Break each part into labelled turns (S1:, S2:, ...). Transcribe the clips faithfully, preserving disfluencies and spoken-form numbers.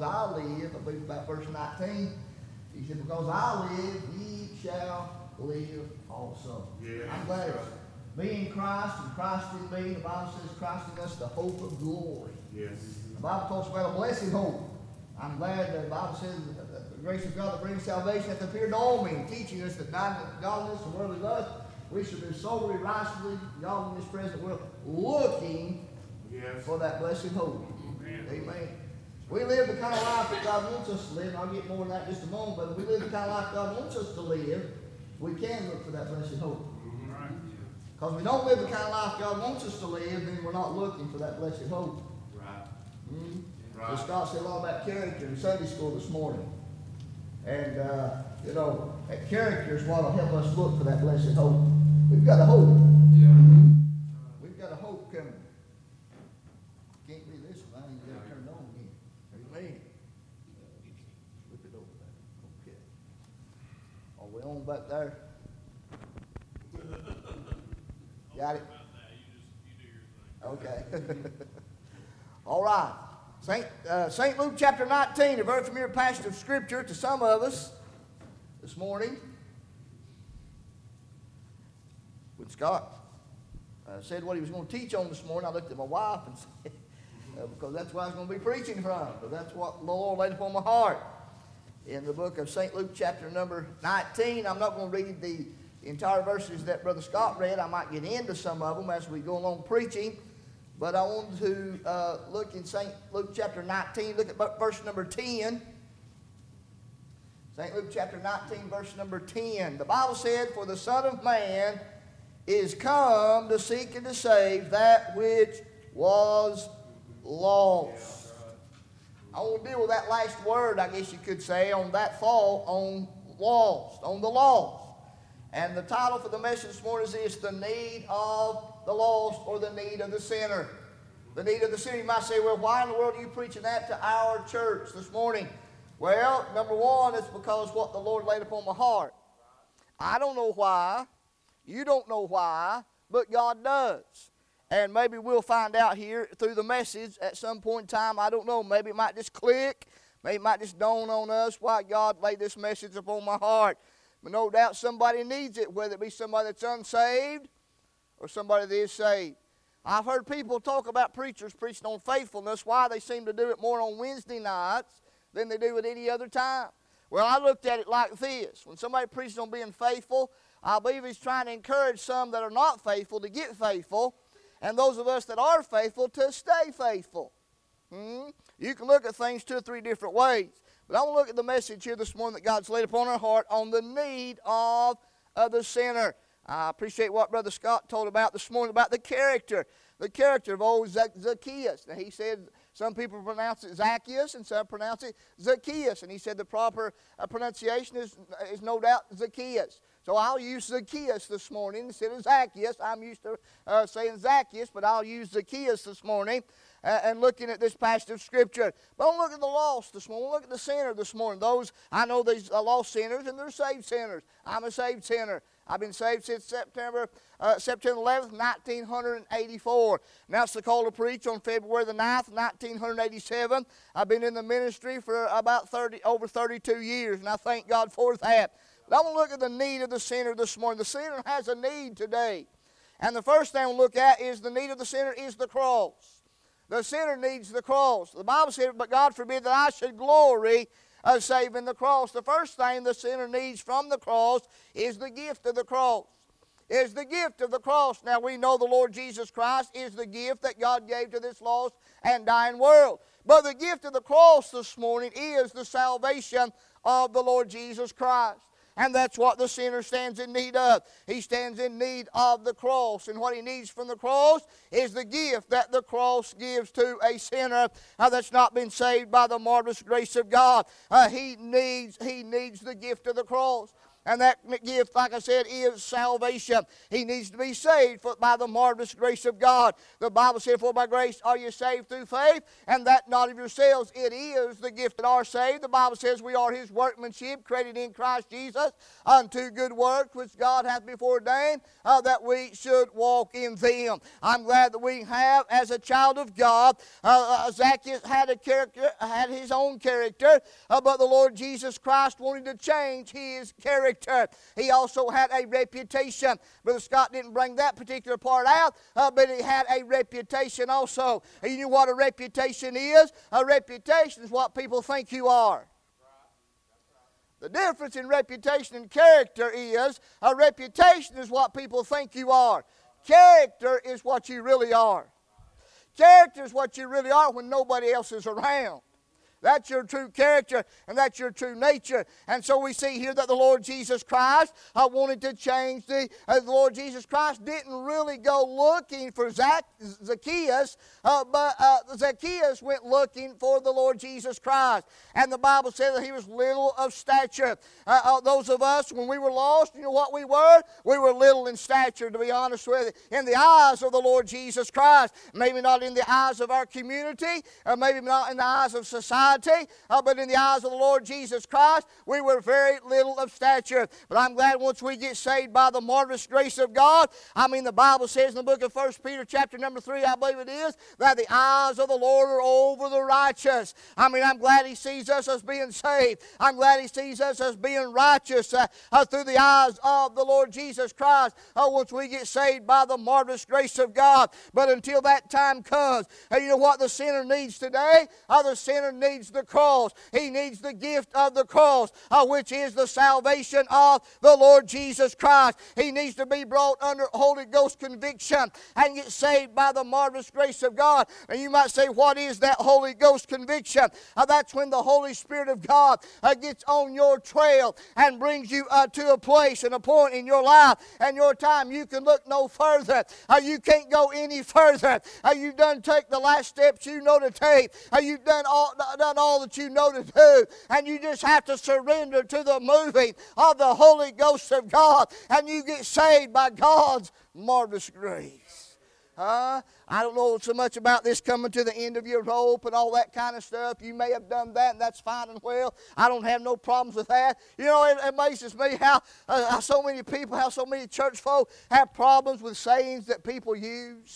S1: I live, I believe about verse nineteen, he said, because I live, ye shall live also.
S2: Yeah.
S1: I'm glad it's me in Christ and Christ in me. The Bible says Christ in us, the hope of glory.
S2: Yes.
S1: The Bible talks about a blessed hope. I'm glad that the Bible says that the grace of God that brings salvation hath appeared to all men, teaching us that godliness and worldly lust, we should be soberly, righteously, God in this present world, looking
S2: yes.
S1: for that blessed hope. Amen. Amen. We live the kind of life that God wants us to live, and I'll get more on that in just a moment, but if we live the kind of life God wants us to live, we can look for that blessed hope. Because we don't live the kind of life God wants us to live, then we're not looking for that blessed hope.
S2: Right.
S1: Mm-hmm.
S2: Right.
S1: So Scott said a lot about character in Sunday school this morning. And, uh, you know, that character is what will help us look for that blessed hope. We've got a hope.
S3: Yeah.
S1: Mm-hmm. We've got a hope coming. Can't read this one. I ain't got to turn it on again. Amen. Flip it over there. Okay. Are we on back there? Got it? Okay. All right. Saint, uh, Saint Luke chapter nineteen, a very familiar passage of Scripture to some of us this morning. When Scott uh, said what he was going to teach on this morning, I looked at my wife and said, uh, because that's what I was going to be preaching from, but that's what the Lord laid upon my heart. In the book of Saint Luke chapter number nineteen, I'm not going to read the entire verses that Brother Scott read. I might get into some of them as we go along preaching. But I want to uh, look in Saint Luke chapter nineteen. Look at verse number ten. Saint Luke chapter nineteen, verse number ten. The Bible said, for the Son of Man is come to seek and to save that which was lost. I want to deal with that last word, I guess you could say, on that thought, on lost, on the lost. And the title for the message this morning is this, the need of the lost, or the need of the sinner. The need of the sinner. You might say, well, why in the world are you preaching that to our church this morning? Well, number one, it's because what the Lord laid upon my heart. I don't know why. You don't know why, but God does. And maybe we'll find out here through the message at some point in time. I don't know. Maybe it might just click. Maybe it might just dawn on us why God laid this message upon my heart. But no doubt somebody needs it, whether it be somebody that's unsaved or somebody that is saved. I've heard people talk about preachers preaching on faithfulness, why they seem to do it more on Wednesday nights than they do at any other time. Well, I looked at it like this. When somebody preaches on being faithful, I believe he's trying to encourage some that are not faithful to get faithful, and those of us that are faithful to stay faithful. Hmm? You can look at things two or three different ways. But I want to look at the message here this morning that God's laid upon our heart on the need of, of the sinner. I appreciate what Brother Scott told about this morning about the character, the character of old Zacchaeus. Now, he said some people pronounce it Zacchaeus and some pronounce it Zacchaeus. And he said the proper uh, pronunciation is, is no doubt Zacchaeus. So I'll use Zacchaeus this morning instead of Zacchaeus. I'm used to uh, saying Zacchaeus, but I'll use Zacchaeus this morning. Uh, and looking at this passage of Scripture. But I want to look at the lost this morning. I want to look at the sinner this morning. Those, I know these are lost sinners and they're saved sinners. I'm a saved sinner. I've been saved since September uh, September eleventh, nineteen eighty-four. Now it's the call to preach on February the ninth, nineteen eighty-seven. I've been in the ministry for about thirty, over thirty-two years, and I thank God for that. But I want to look at the need of the sinner this morning. The sinner has a need today. And the first thing I want to look at is the need of the sinner is the cross. The sinner needs the cross. The Bible said, but God forbid that I should glory of saving the cross. The first thing the sinner needs from the cross is the gift of the cross. Is the gift of the cross. Now we know the Lord Jesus Christ is the gift that God gave to this lost and dying world. But the gift of the cross this morning is the salvation of the Lord Jesus Christ. And that's what the sinner stands in need of. He stands in need of the cross. And what he needs from the cross is the gift that the cross gives to a sinner uh, that's not been saved by the marvelous grace of God. Uh, he needs, he needs the gift of the cross. And that gift, like I said, is salvation. He needs to be saved for, by the marvelous grace of God. The Bible said, for by grace are you saved through faith, and that not of yourselves. It is the gift that are saved. The Bible says we are His workmanship, created in Christ Jesus, unto good works, which God hath before ordained, uh, that we should walk in them. I'm glad that we have, as a child of God, uh, uh, Zacchaeus had a character, had his own character, uh, but the Lord Jesus Christ wanted to change his character. He also had a reputation. Brother Scott didn't bring that particular part out, uh, but he had a reputation also. And you know what a reputation is? A reputation is what people think you are. The difference in reputation and character is a reputation is what people think you are. Character is what you really are. Character is what you really are when nobody else is around. That's your true character, and that's your true nature. And so we see here that the Lord Jesus Christ uh, wanted to change the... Uh, the Lord Jesus Christ didn't really go looking for Zac- Zacchaeus, uh, but uh, Zacchaeus went looking for the Lord Jesus Christ. And the Bible said that he was little of stature. Uh, uh, those of us, when we were lost, you know what we were? We were little in stature, to be honest with you, in the eyes of the Lord Jesus Christ. Maybe not in the eyes of our community, or maybe not in the eyes of society, Uh, but in the eyes of the Lord Jesus Christ, we were very little of stature. But I'm glad once we get saved by the marvelous grace of God. I mean, the Bible says in the book of First Peter chapter number three, I believe it is, that the eyes of the Lord are over the righteous. I mean, I'm glad He sees us as being saved. I'm glad He sees us as being righteous uh, uh, through the eyes of the Lord Jesus Christ uh, once we get saved by the marvelous grace of God. But until that time comes, uh, you know what the sinner needs today? Uh, the sinner needs the cross. He needs the gift of the cross, uh, which is the salvation of the Lord Jesus Christ. He needs to be brought under Holy Ghost conviction and get saved by the marvelous grace of God. And you might say, what is that Holy Ghost conviction? Uh, that's when the Holy Spirit of God uh, gets on your trail and brings you uh, to a place and a point in your life and your time. You can look no further. Uh, you can't go any further. Uh, you've done take the last steps you know to take. Uh, you've done all, done all that you know to do, and you just have to surrender to the moving of the Holy Ghost of God, and you get saved by God's marvelous grace. Uh, I don't know so much about this coming to the end of your rope and all that kind of stuff. You may have done that, and that's fine and well. I don't have no problems with that. You know, it, it amazes me how, uh, how so many people, how so many church folk have problems with sayings that people use.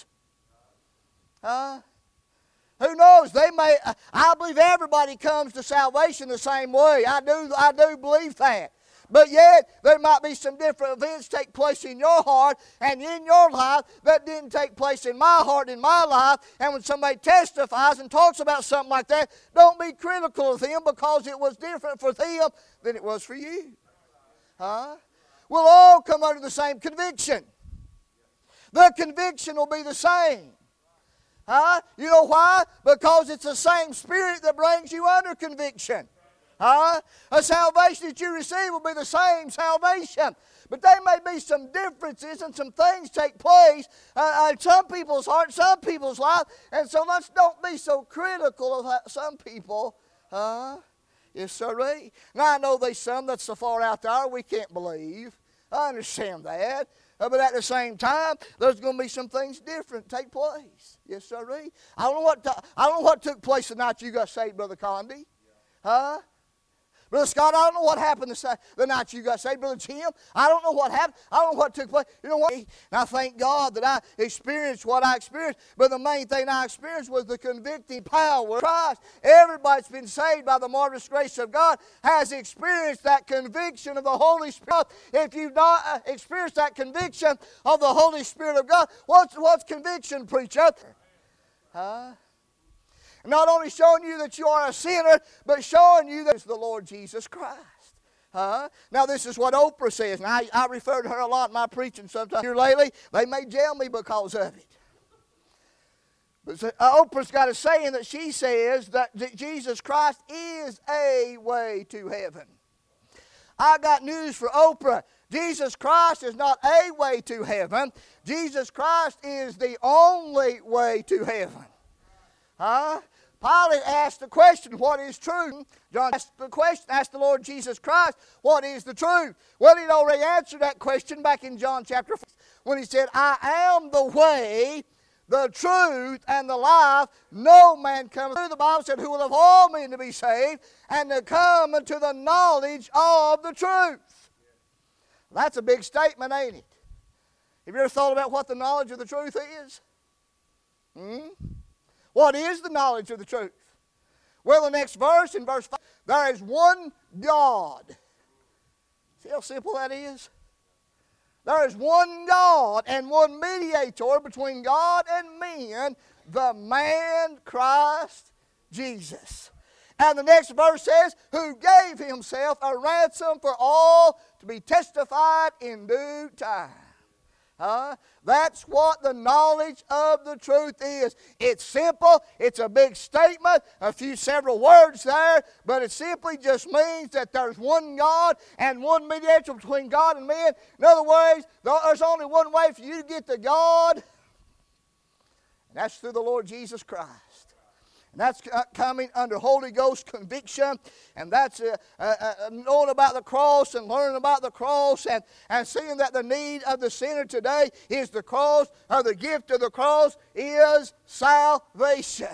S1: Huh? Who knows? They may. I believe everybody comes to salvation the same way. I do. I do believe that. But yet, there might be some different events take place in your heart and in your life that didn't take place in my heart, in my life. And when somebody testifies and talks about something like that, don't be critical of them because it was different for them than it was for you. Huh? We'll all come under the same conviction. The conviction will be the same. Huh? You know why? Because it's the same Spirit that brings you under conviction. Huh? A salvation that you receive will be the same salvation. But there may be some differences and some things take place uh, in some people's heart, some people's life. And so let's don't be so critical of some people. Huh? Yes, sirree. Now I know there's some that's so far out there we can't believe. I understand that. Uh, but at the same time, there's going to be some things different take place. Yes, sirree. I don't know what to, I don't know what took place the night you got saved, Brother Condi. Huh? Brother Scott, I don't know what happened the, the night you got saved. Brother Jim, I don't know what happened. I don't know what took place. You know what? And I thank God that I experienced what I experienced. But the main thing I experienced was the convicting power of Christ. Everybody that's been saved by the marvelous grace of God has experienced that conviction of the Holy Spirit. If you've not uh, experienced that conviction of the Holy Spirit of God, what's, what's conviction, preacher? Huh? Not only showing you that you are a sinner, but showing you that it's the Lord Jesus Christ. Uh, now this is what Oprah says. And I, I refer to her a lot in my preaching sometimes. Here lately, they may jail me because of it. But uh, Oprah's got a saying that she says that Jesus Christ is a way to heaven. I got news for Oprah. Jesus Christ is not a way to heaven. Jesus Christ is the only way to heaven. Huh? Pilate asked the question, what is truth? John asked the question, asked the Lord Jesus Christ, what is the truth? Well, he'd already answered that question back in John chapter four when he said, I am the way, the truth, and the life. No man cometh through. The Bible said, who will have all men to be saved and to come unto the knowledge of the truth. That's a big statement, ain't it? Have you ever thought about what the knowledge of the truth is? Hmm? What is the knowledge of the truth? Well, the next verse, in verse five, there is one God. See how simple that is? There is one God and one mediator between God and men, the man Christ Jesus. And the next verse says, who gave himself a ransom for all to be testified in due time. Huh? That's what the knowledge of the truth is. It's simple. It's a big statement, a few several words there, but it simply just means that there's one God and one mediator between God and men. In other words, there's only one way for you to get to God, and that's through the Lord Jesus Christ. And that's coming under Holy Ghost conviction. And that's uh, uh, uh, knowing about the cross and learning about the cross and, and seeing that the need of the sinner today is the cross, or the gift of the cross is salvation.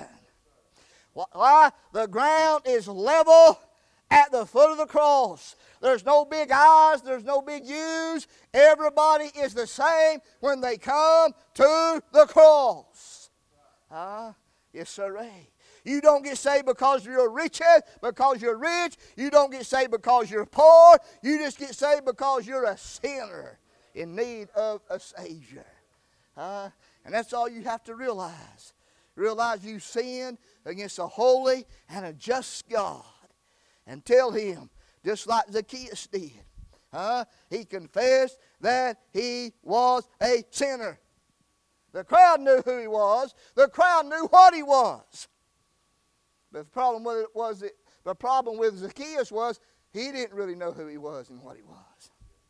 S1: Why? The ground is level at the foot of the cross. There's no big I's, there's no big U's. Everybody is the same when they come to the cross. Uh, yes, sir. You don't get saved because you're rich, because you're rich. You don't get saved because you're poor. You just get saved because you're a sinner in need of a Savior. Uh, and that's all you have to realize. Realize you sinned against a holy and a just God. And tell Him, just like Zacchaeus did. Uh, he confessed that he was a sinner. The crowd knew who he was. The crowd knew what he was. But the problem with it was that the problem with Zacchaeus was he didn't really know who he was and what he was.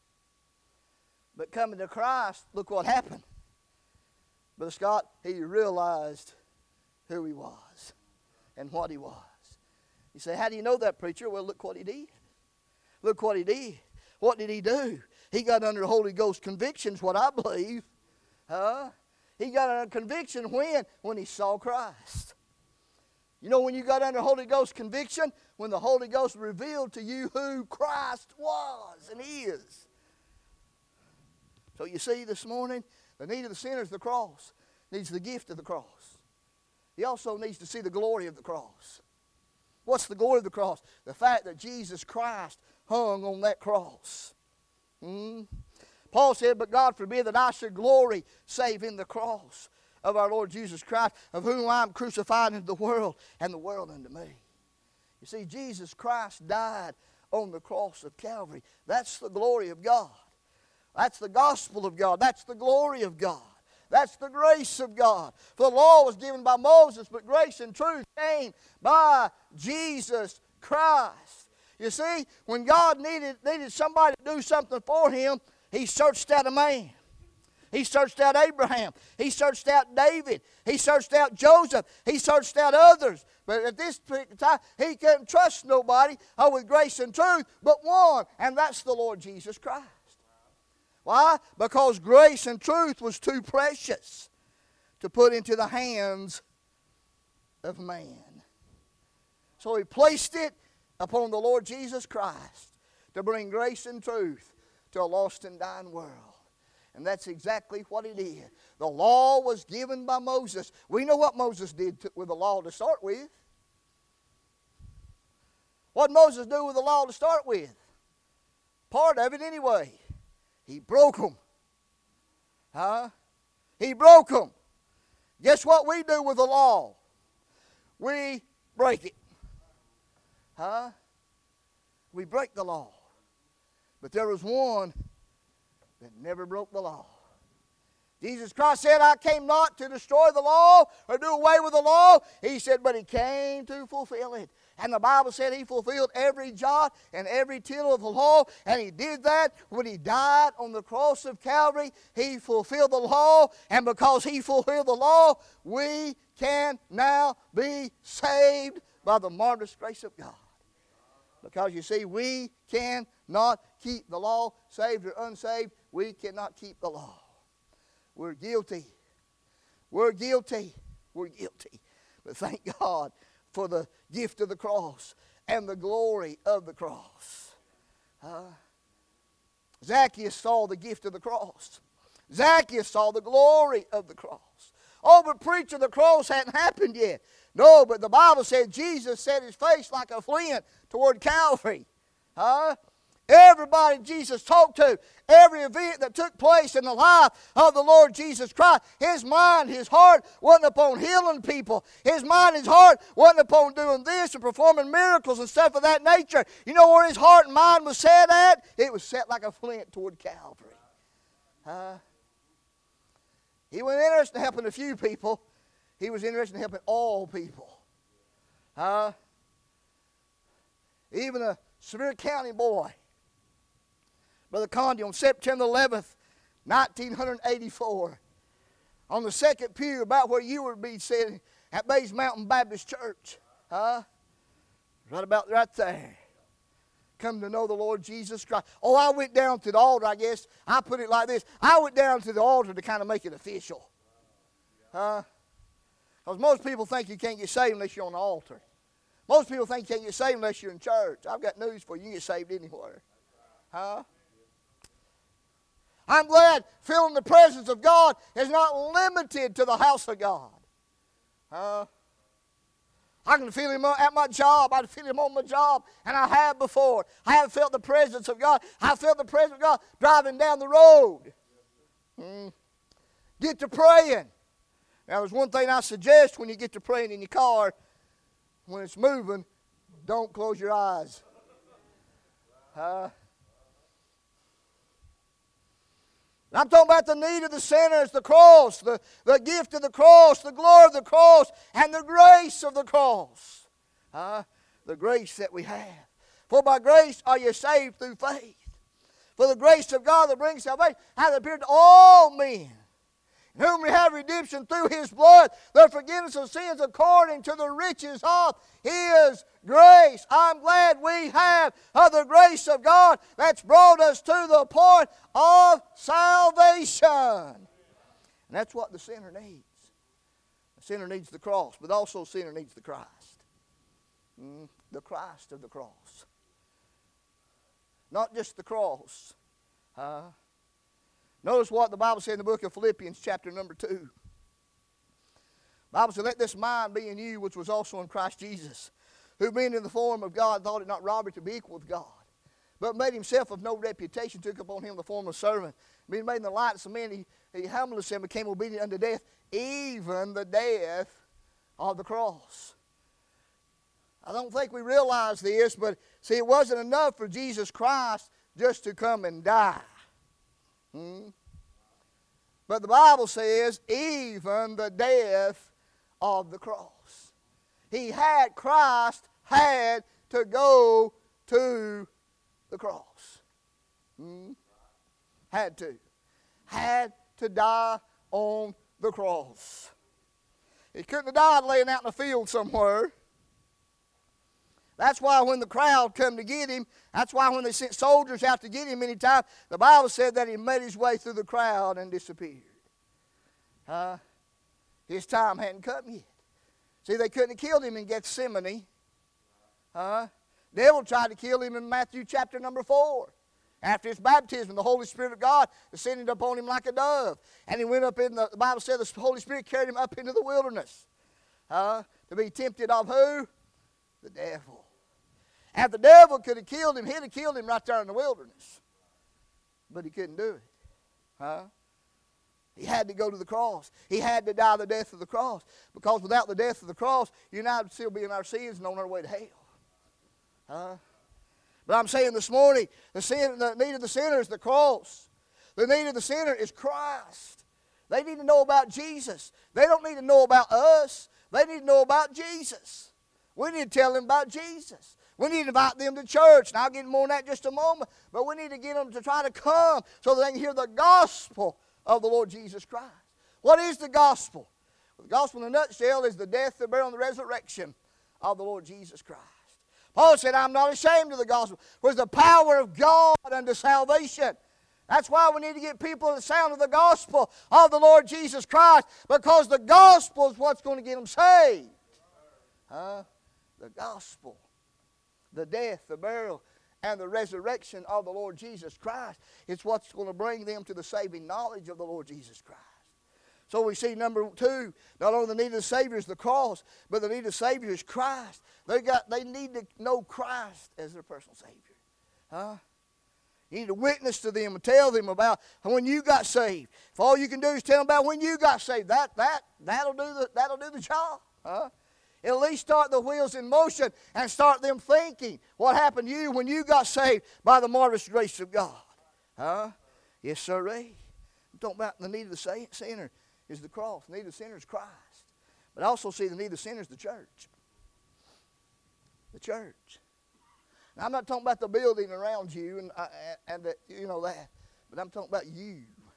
S1: But coming to Christ, look what happened. Brother Scott, he realized who he was and what he was. You say, how do you know that, preacher? Well, look what he did. Look what he did. What did he do? He got under Holy Ghost convictions, what I believe. Huh? He got under conviction when? When he saw Christ. You know when you got under Holy Ghost conviction? When the Holy Ghost revealed to you who Christ was and is. So you see this morning, the need of the sinner is the cross. Needs the gift of the cross. He also needs to see the glory of the cross. What's the glory of the cross? The fact that Jesus Christ hung on that cross. Hmm? Paul said, but God forbid that I should glory save in the cross of our Lord Jesus Christ, of whom I am crucified into the world, and the world unto me. You see, Jesus Christ died on the cross of Calvary. That's the glory of God. That's the gospel of God. That's the glory of God. That's the grace of God. For the law was given by Moses, but grace and truth came by Jesus Christ. You see, when God needed, needed somebody to do something for Him, He searched out a man. He searched out Abraham. He searched out David. He searched out Joseph. He searched out others. But at this time, he couldn't trust nobody oh, with grace and truth but one, and that's the Lord Jesus Christ. Why? Because grace and truth was too precious to put into the hands of man. So He placed it upon the Lord Jesus Christ to bring grace and truth to a lost and dying world. And that's exactly what He did. The law was given by Moses. We know what Moses did to, with the law to start with. What did Moses do with the law to start with? Part of it anyway. He broke them. Huh? He broke them. Guess what we do with the law? We break it. Huh? We break the law. But there was one that never broke the law. Jesus Christ said, I came not to destroy the law or do away with the law. He said, but He came to fulfill it. And the Bible said He fulfilled every jot and every tittle of the law. And He did that when He died on the cross of Calvary. He fulfilled the law. And because He fulfilled the law, we can now be saved by the marvelous grace of God. Because you see, we cannot keep the law, saved or unsaved. We cannot keep the law. We're guilty. We're guilty. We're guilty. But thank God for the gift of the cross and the glory of the cross. Uh, Zacchaeus saw the gift of the cross. Zacchaeus saw the glory of the cross. Oh, but preacher, the cross hadn't happened yet. No, but the Bible said Jesus set His face like a flint toward Calvary. Huh? Everybody Jesus talked to, every event that took place in the life of the Lord Jesus Christ, His mind, His heart wasn't upon healing people. His mind, His heart wasn't upon doing this and performing miracles and stuff of that nature. You know where His heart and mind was set at? It was set like a flint toward Calvary. Uh, he wasn't interested in helping a few people. He was interested in helping all people. Uh, even a Sevier County boy, Brother Condi, on September eleventh, nineteen eighty-four, on the second pew about where you would be sitting at Bays Mountain Baptist Church. Huh? Right about right there. Come to know the Lord Jesus Christ. Oh, I went down to the altar, I guess. I put it like this. I went down to the altar to kind of make it official. Huh? Because most people think you can't get saved unless you're on the altar. Most people think you can't get saved unless you're in church. I've got news for you. You can get saved anywhere. Huh? I'm glad feeling the presence of God is not limited to the house of God. Uh, I can feel Him at my job. I can feel Him on my job, and I have before. I have felt the presence of God. I felt the presence of God driving down the road. Mm. Get to praying. Now, there's one thing I suggest when you get to praying in your car, when it's moving, don't close your eyes. Uh, I'm talking about the need of the sinners, the cross, the, the gift of the cross, the glory of the cross, and the grace of the cross. Uh, the grace that we have. For by grace are you saved through faith. For the grace of God that brings salvation hath appeared to all men, in whom we have redemption through His blood, the forgiveness of sins according to the riches of His grace. I'm glad we have of the grace of God that's brought us to the point of salvation. And that's what the sinner needs. The sinner needs the cross, but also the sinner needs the Christ. Mm, the Christ of the cross. Not just the cross. Uh, notice what the Bible said in the book of Philippians chapter number two. The Bible said, let this mind be in you which was also in Christ Jesus, who being in the form of God thought it not robbery to be equal with God, but made Himself of no reputation, took upon Him the form of servant. Being made in the likeness of men, He, he humbled Himself and became obedient unto death, even the death of the cross. I don't think we realize this, but see, it wasn't enough for Jesus Christ just to come and die. Hmm? But the Bible says, even the death of the cross. He had, Christ had to go to the cross. Hmm? Had to. Had to die on the cross. He couldn't have died laying out in a field somewhere. That's why when the crowd come to get Him, that's why when they sent soldiers out to get Him many times, the Bible said that He made His way through the crowd and disappeared. Uh, his time hadn't come yet. See, they couldn't have killed Him in Gethsemane. Uh, the devil tried to kill Him in Matthew chapter number four. After His baptism, the Holy Spirit of God descended upon Him like a dove. And He went up in the, the Bible said the Holy Spirit carried Him up into the wilderness. Uh, to be tempted of who? The devil. And if the devil could have killed Him, he'd have killed Him right there in the wilderness. But he couldn't do it. Huh? He had to go to the cross. He had to die the death of the cross. Because without the death of the cross, you and I would still be in our sins and on our way to hell. Huh? But I'm saying this morning, the, sin, the need of the sinner is the cross. The need of the sinner is Christ. They need to know about Jesus. They don't need to know about us. They need to know about Jesus. We need to tell them about Jesus. We need to invite them to church. And I'll get more on that in just a moment. But we need to get them to try to come so that they can hear the gospel of the Lord Jesus Christ. What is the gospel? Well, the gospel in a nutshell is the death, the burial, and the resurrection of the Lord Jesus Christ. Paul said, I'm not ashamed of the gospel, for it's the power of God unto salvation. That's why we need to get people to the sound of the gospel of the Lord Jesus Christ, because the gospel is what's going to get them saved. Huh? The gospel, the death, the burial, and the resurrection of the Lord Jesus Christ. It's what's going to bring them to the saving knowledge of the Lord Jesus Christ. So we see, number two, not only the need of the Savior is the cross, but the need of the Savior is Christ. They got, they need to know Christ as their personal Savior. Huh? You need to witness to them and tell them about when you got saved. If all you can do is tell them about when you got saved, that, that, that'll, do the, that'll do the job. Huh? At least start the wheels in motion and start them thinking what happened to you when you got saved by the marvelous grace of God. Huh? Yes, sirree. I'm talking about the need of the sinner is the cross. The need of the sinner is Christ. But I also see the need of the sinner is the church. The church. Now, I'm not talking about the building around you and, uh, and the, you know that. But I'm talking about you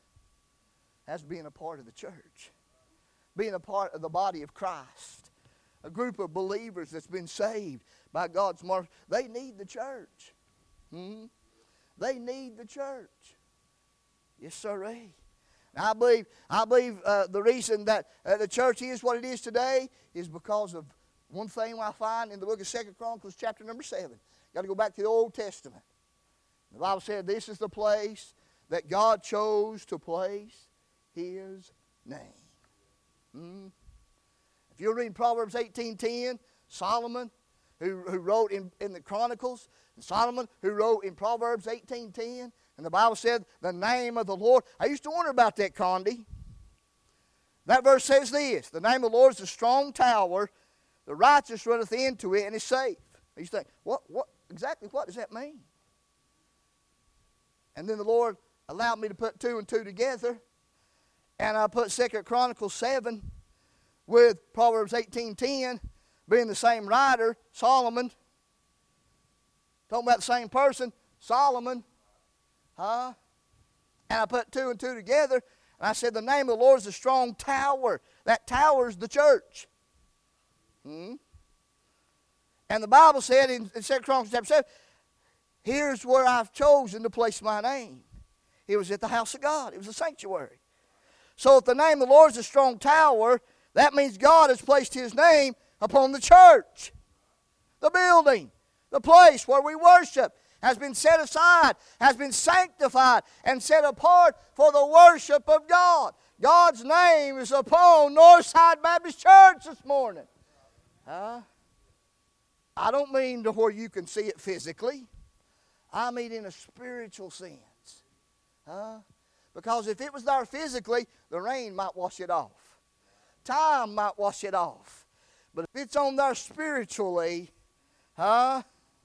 S1: as being a part of the church. Being a part of the body of Christ. A group of believers that's been saved by God's mercy. They need the church. Hmm? They need the church. Yes, sirree. Now, I believe, I believe uh, the reason that uh, the church is what it is today is because of one thing I find in the book of Second Chronicles, chapter number seven. Got to go back to the Old Testament. The Bible said this is the place that God chose to place His name. Hmm? If you'll read Proverbs eighteen ten, Solomon, who, who wrote in, in the Chronicles, and Solomon, who wrote in Proverbs eighteen ten, and the Bible said, the name of the Lord. I used to wonder about that, Condi. That verse says this, the name of the Lord is a strong tower, the righteous runneth into it and is safe. You think, what, what, exactly what does that mean? And then the Lord allowed me to put two and two together, and I put Second Chronicles seven with Proverbs eighteen ten, being the same writer, Solomon. Talking about the same person, Solomon. Huh? And I put two and two together, and I said the name of the Lord is a strong tower. That tower is the church. Hmm? And the Bible said in, in Second Chronicles chapter seven, here's where I've chosen to place my name. It was at the house of God. It was a sanctuary. So if the name of the Lord is a strong tower, that means God has placed His name upon the church. The building, the place where we worship, has been set aside, has been sanctified, and set apart for the worship of God. God's name is upon Northside Baptist Church this morning. Huh? I don't mean to where you can see it physically. I mean in a spiritual sense. Huh? Because if it was there physically, the rain might wash it off. Time might wash it off. But if it's on there spiritually, huh?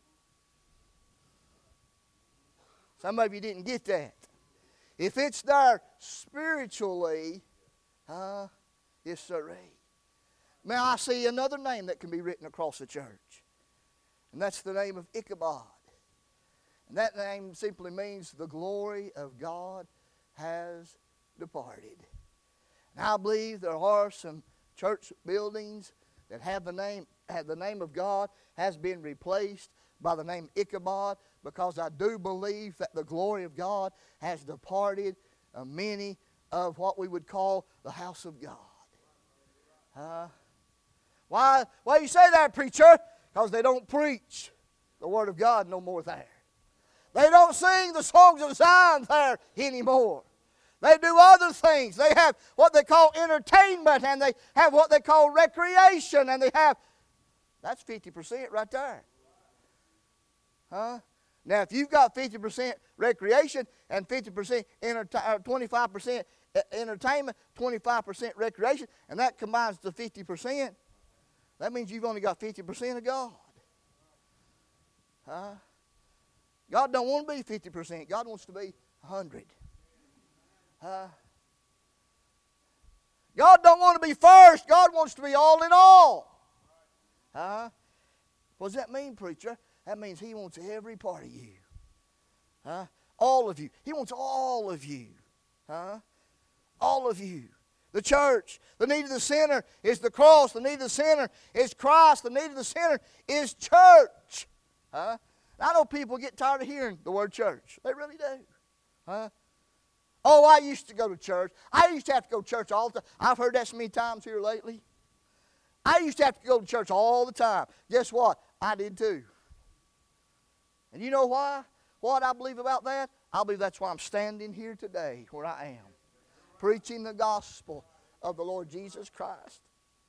S1: Some of you didn't get that. If it's there spiritually, huh? Yes, sirree. Now I see another name that can be written across the church. And that's the name of Ichabod. And that name simply means the glory of God has departed. And I believe there are some church buildings that have the name, have the name of God has been replaced by the name Ichabod, because I do believe that the glory of God has departed uh, many of what we would call the house of God. Uh, why, why you say that, preacher? Because they don't preach the Word of God no more there. They don't sing the songs of Zion there anymore. They do other things. They have what they call entertainment, and they have what they call recreation, and they have, that's fifty percent right there. Huh? Now, if you've got fifty percent recreation and fifty percent, twenty-five percent entertainment, twenty-five percent recreation, and that combines to fifty percent, that means you've only got fifty percent of God. Huh? God don't want to be fifty percent. God wants to be one hundred. Uh, God don't want to be first. God wants to be all in all. Uh, What does that mean, preacher? That means He wants every part of you. Huh? All of you. He wants all of you. Huh? All of you. The church. The need of the sinner is the cross. The need of the sinner is Christ. The need of the sinner is church. Huh? I know people get tired of hearing the word church. They really do. Huh? Oh, I used to go to church. I used to have to go to church all the time. I've heard that so many times here lately. I used to have to go to church all the time. Guess what? I did too. And you know why? What I believe about that? I believe that's why I'm standing here today where I am, preaching the gospel of the Lord Jesus Christ.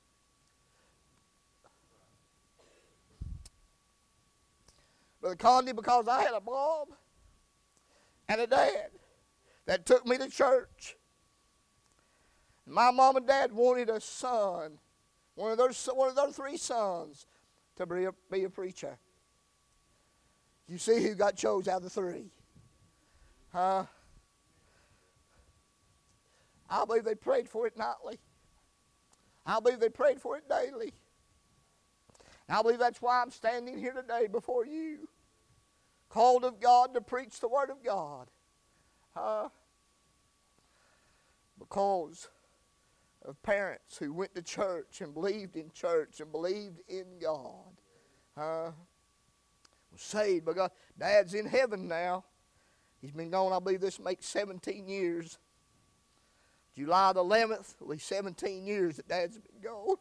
S1: Brother Condi, because I had a mom and a dad that took me to church. My mom and dad wanted a son, one of their, one of their three sons, to be a, be a preacher. You see who got chose out of the three? Huh? I believe they prayed for it nightly. I believe they prayed for it daily. And I believe that's why I'm standing here today before you, called of God to preach the Word of God. Huh? Because of parents who went to church and believed in church and believed in God. Huh? Was saved by God. Dad's in heaven now. He's been gone, I believe this makes seventeen years. July the eleventh, it'll be seventeen years that Dad's been gone.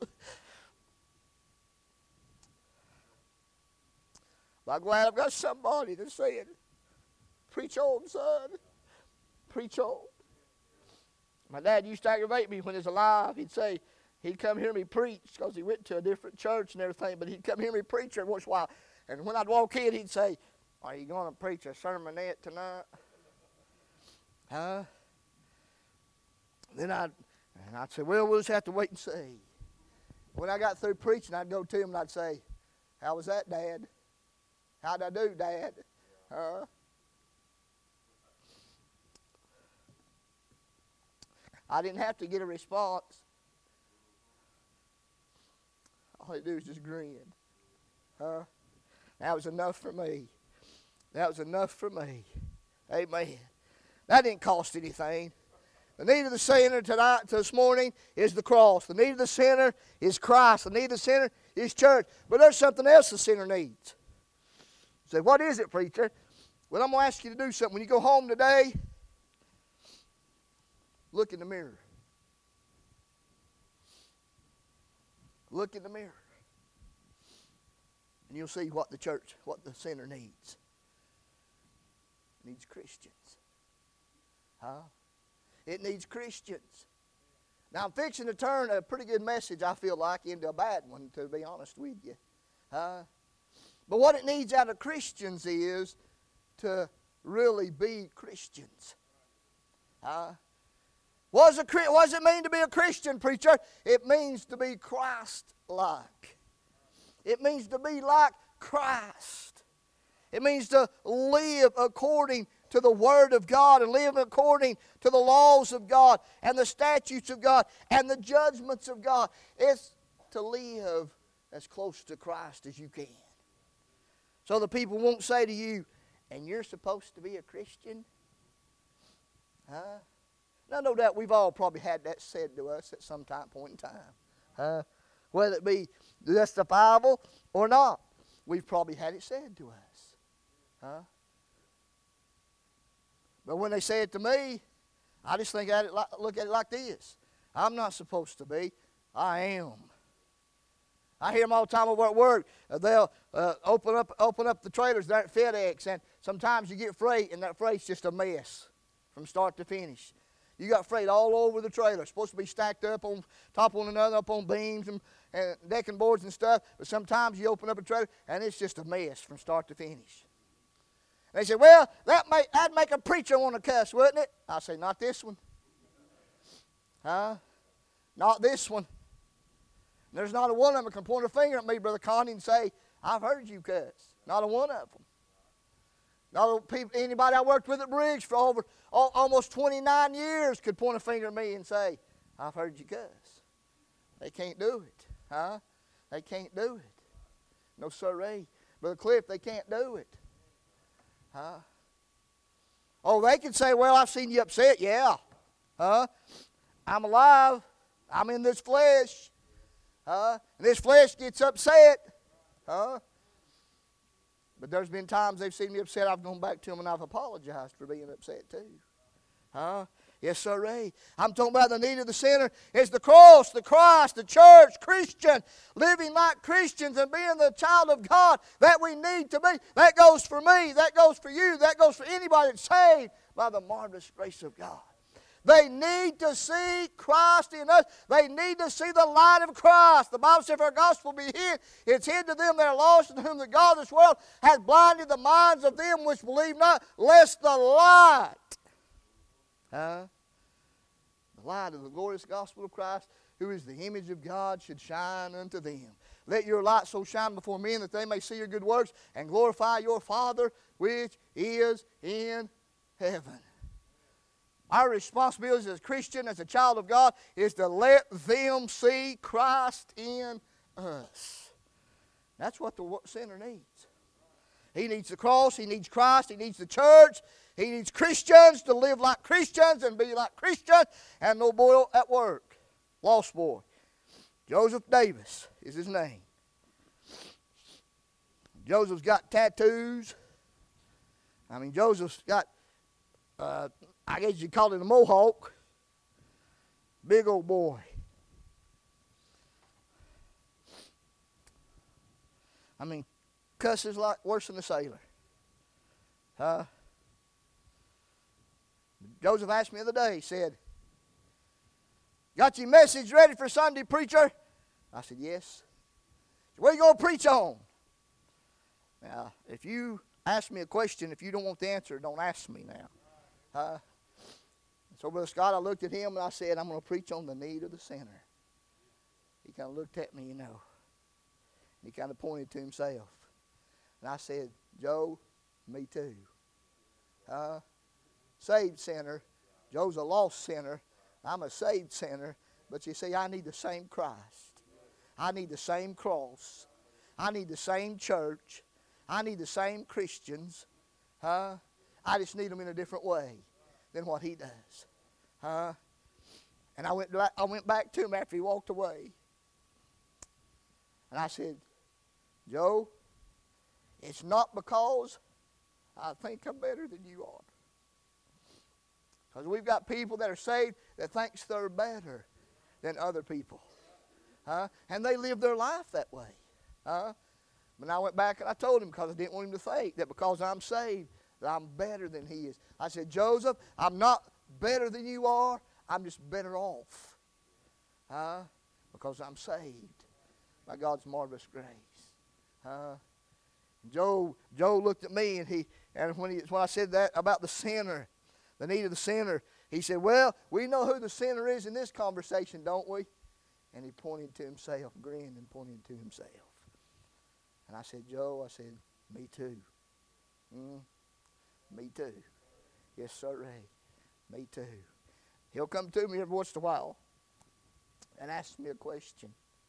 S1: But I'm glad I've got somebody that said, preach on, son. Preach on. My dad used to aggravate me when he was alive. He'd say, he'd come hear me preach because he went to a different church and everything, but he'd come hear me preach every once in a while. And when I'd walk in, he'd say, are you going to preach a sermonette tonight? Huh? Then I'd, and I'd say, well, we'll just have to wait and see. When I got through preaching, I'd go to him and I'd say, how was that, Dad? How'd I do, Dad? Huh? I didn't have to get a response. All he do is just grin. Huh? That was enough for me. That was enough for me. Amen. That didn't cost anything. The need of the sinner tonight, this morning, is the cross. The need of the sinner is Christ. The need of the sinner is church. But there's something else the sinner needs. You say, what is it, preacher? Well, I'm going to ask you to do something. When you go home today, look in the mirror. Look in the mirror. And you'll see what the church, what the sinner needs. It needs Christians. Huh? It needs Christians. Now, I'm fixing to turn a pretty good message, I feel like, into a bad one, to be honest with you. Huh? But what it needs out of Christians is to really be Christians. Huh? What does, a, what does it mean to be a Christian, preacher? It means to be Christ-like. It means to be like Christ. It means to live according to the Word of God and live according to the laws of God and the statutes of God and the judgments of God. It's to live as close to Christ as you can. So the people won't say to you, and you're supposed to be a Christian? Huh? Now, no doubt we've all probably had that said to us at some time, point in time. Huh? Whether it be justifiable or not, we've probably had it said to us. Huh? But when they say it to me, I just think at it like, look at it like this. I'm not supposed to be. I am. I hear them all the time over at work. Uh, they'll uh, open up open up the trailers there at FedEx, and sometimes you get freight, and that freight's just a mess from start to finish. You got freight all over the trailer. It's supposed to be stacked up on top of one another, up on beams and, and decking boards and stuff. But sometimes you open up a trailer, and it's just a mess from start to finish. They say, well, that may, that'd make a preacher want to cuss, wouldn't it? I say, not this one. Huh? Not this one. And there's not a one of them that can point a finger at me, Brother Connie, and say, I've heard you cuss. Not a one of them. Not a people, anybody I worked with at Briggs for over oh, almost twenty-nine years could point a finger at me and say, I've heard you cuss. They can't do it. Huh? They can't do it. No sirree. Brother Cliff, they can't do it. Huh? Oh, they can say, well, I've seen you upset. Yeah. Huh? I'm alive. I'm in this flesh. Huh? And this flesh gets upset. Huh? But there's been times they've seen me upset. I've gone back to them and I've apologized for being upset too. Huh? Yes, sirree. I'm talking about the need of the sinner. It's the cross, the Christ, the church, Christian, living like Christians and being the child of God that we need to be. That goes for me. That goes for you. That goes for anybody that's saved by the marvelous grace of God. They need to see Christ in us. They need to see the light of Christ. The Bible says, if our gospel be hid, it's hid to them that are lost, and whom the God of this world has blinded the minds of them which believe not, lest the light, huh? the light of the glorious gospel of Christ, who is the image of God, should shine unto them. Let your light so shine before men that they may see your good works and glorify your Father which is in heaven. Our responsibility as a Christian, as a child of God, is to let them see Christ in us. That's what the sinner needs. He needs the cross, he needs Christ, he needs the church, he needs Christians to live like Christians and be like Christians. And no boy at work, lost boy, Joseph Davis is his name. Joseph's got tattoos. I mean, Joseph's got, uh, I guess you'd call it a mohawk. Big old boy. I mean, cusses like worse than a sailor. Huh? Joseph asked me the other day, he said, got your message ready for Sunday, preacher? I said, yes. What are you going to preach on? Now, if you ask me a question, if you don't want the answer, don't ask me now. Huh? So, Brother Scott, I looked at him and I said, I'm going to preach on the need of the sinner. He kind of looked at me, you know. He kind of pointed to himself. And I said, Joe, me too. Uh, saved sinner. Joe's a lost sinner. I'm a saved sinner. But you see, I need the same Christ. I need the same cross. I need the same church. I need the same Christians. Huh? I just need them in a different way than what he does. Huh? And I went, I went back to him after he walked away. And I said, Joe, it's not because I think I'm better than you are. Because we've got people that are saved that thinks they're better than other people. Huh? And they live their life that way. Huh? But I went back and I told him, because I didn't want him to think that because I'm saved, that I'm better than he is. I said, Joseph, I'm not better than you are. I'm just better off. Huh? Because I'm saved by God's marvelous grace. Huh? Joe, Joe looked at me, and he and when he when I said that about the sinner, the need of the sinner, he said, well, we know who the sinner is in this conversation, don't we? And he pointed to himself, grinned and pointed to himself. And I said, Joe, I said, me too. Mm, me too. Yes, sir, me too. He'll come to me every once in a while and ask me a question.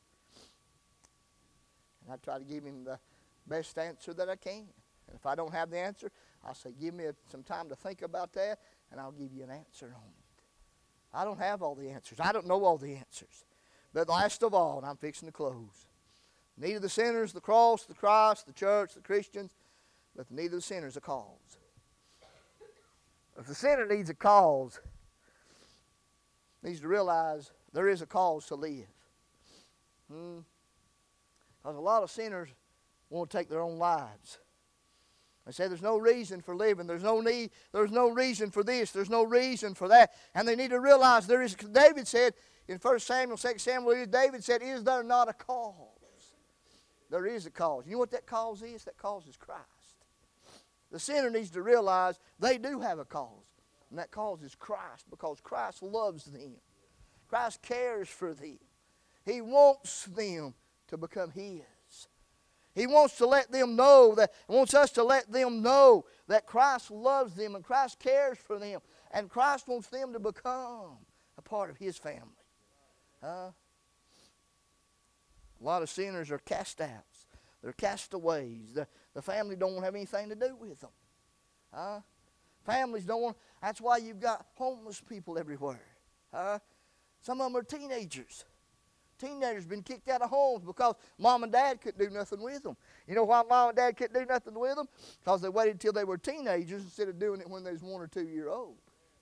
S1: And I try to give him the best answer that I can. And if I don't have the answer, I'll say, give me a, some time to think about that, and I'll give you an answer on it. I don't have all the answers. I don't know all the answers. But last of all, and I'm fixing to close, the need of the sinners, the cross, the Christ, the church, the Christians, but the need of the sinner is a cause. If the sinner needs a cause, needs to realize there is a cause to live. Hmm? Because a lot of sinners want to take their own lives. They say there's no reason for living. There's no need. There's no reason for this. There's no reason for that. And they need to realize there is. David said in First Samuel, Second Samuel, David said, "Is there not a cause?" There is a cause. You know what that cause is? That cause is Christ. The sinner needs to realize they do have a cause, and that cause is Christ, because Christ loves them. Christ cares for them. He wants them to become His. He wants to let them know that, He wants us to let them know that Christ loves them and Christ cares for them, and Christ wants them to become a part of His family. Huh? A lot of sinners are cast outs. They're castaways. The, the family don't have anything to do with them. Huh? Families don't want, that's why you've got homeless people everywhere. Huh? Some of them are teenagers. Teenagers been kicked out of homes because mom and dad couldn't do nothing with them. You know why mom and dad couldn't do nothing with them? Because they waited until they were teenagers instead of doing it when they was one or two year old.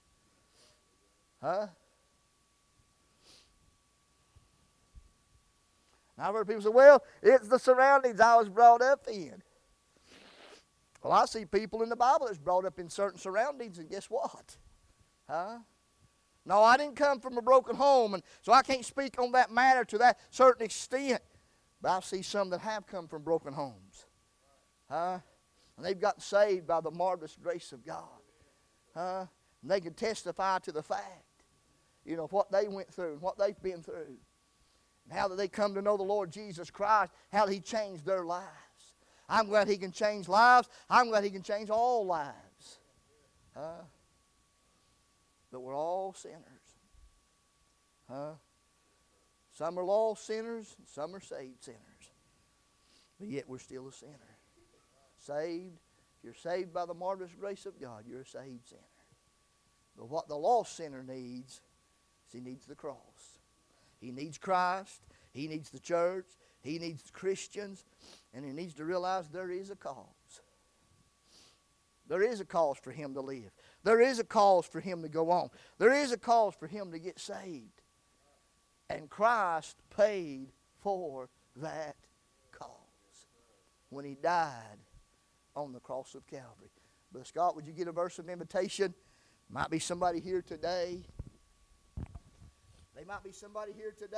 S1: Huh? I've heard people say, well, it's the surroundings I was brought up in. Well, I see people in the Bible that's brought up in certain surroundings, and guess what? Huh? No, I didn't come from a broken home, and so I can't speak on that matter to that certain extent. But I see some that have come from broken homes. Huh? And they've gotten saved by the marvelous grace of God. Huh? And they can testify to the fact, you know, what they went through and what they've been through. And how that they come to know the Lord Jesus Christ, how He changed their lives. I'm glad He can change lives. I'm glad He can change all lives. Huh? But we're all sinners. Huh? Some are lost sinners, and some are saved sinners. But yet we're still a sinner. Saved, if you're saved by the marvelous grace of God, you're a saved sinner. But what the lost sinner needs is he needs the cross. He needs Christ. He needs the church. He needs Christians. And he needs to realize there is a cause. There is a cause for him to live. There is a cause for him to go on. There is a cause for him to get saved. And Christ paid for that cause when he died on the cross of Calvary. Brother Scott, would you get a verse of invitation? Might be somebody here today. There might be somebody here today.